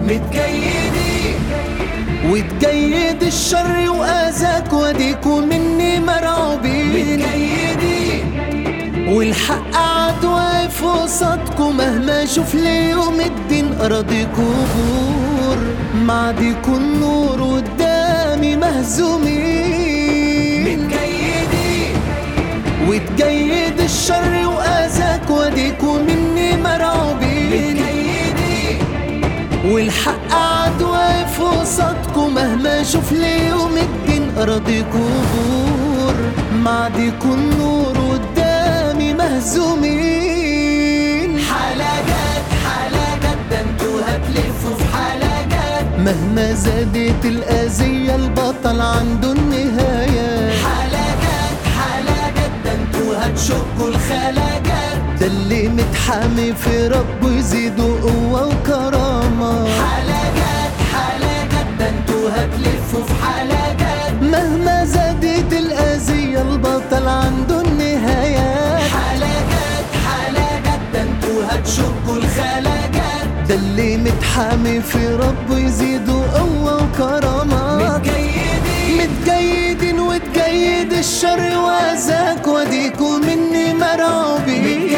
متجيدين وتجيد الشر وأذاك وديكوا مني مرعوبين. متجيدين والحق قعد واقف قصادكوا مهما اشوف ليوم الدين أراضيكوا بور معديكوا النور قدامي مهزومين. متجيدين وتجيد الشر وأذاك وديكوا مني مرعوبين. متجيدين والحق قعد واقف قصادكوا مهما اشوف ليوم الدين أراضيكوا بور معديكوا النور قدامي مهزومين. حلقات حلقات ده انتوا هتلفوا في حلقات مهما زادت الأذية البطل عنده النهاية. حلقات حلقات ده انتوا هتشقوا الخلاجات ده اللي متحامي في ربه يزيدوا قوة وكرامة. حلقات حلقات ده انتوا هتلفوا في حلقات مهما زادت الأذية البطل عنده النهايات. حلقات حلقات ده انتوا هتشقوا الخلاجات ده اللي متحامي في ربه يزيدوا قوة وكرامات. متجيدين وتجيد الشر وأذاك وديكوا مني مرعوبين.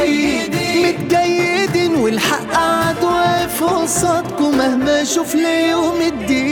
متجيدين والحق قعد واقف قصادكوا مهما اشوف ليوم الدين